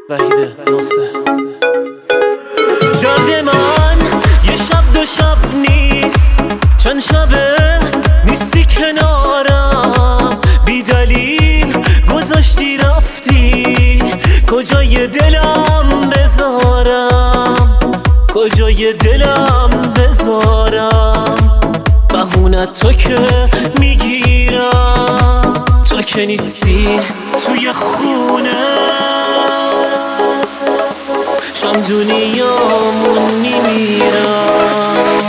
وحید نصه. درد من یه شب دو شب نیست، چند شبه نیستی کنارم، بی دلیل گذاشتی رفتی، کجای دلم بذارم، کجای دلم بذارم. بهونت تو که میگیرم، تو که نیستی توی خونه، شم دنیامون میمیرم.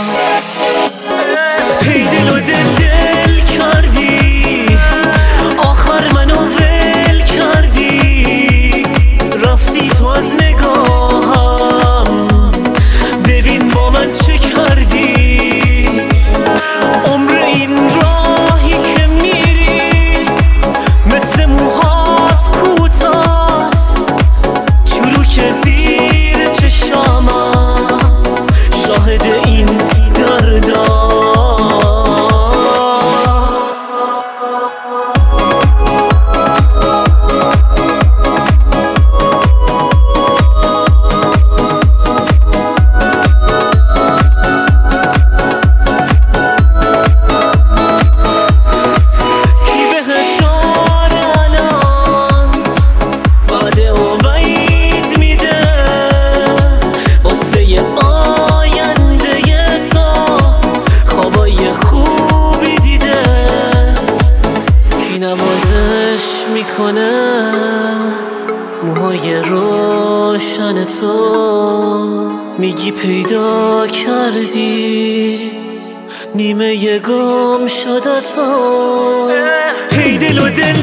هی دل و دل کردی، آخر منو ول کردی، رفتی تو از نگاهم، ببین با من چه کردی. عمر این راهی که میری مثل موهات کوتاست، چروک زیر چشامم شاهد این درداست. نوازش میکنه موهای روشن تو، میگی پیدا کردی نیمه گم شده تو. هی دل و دل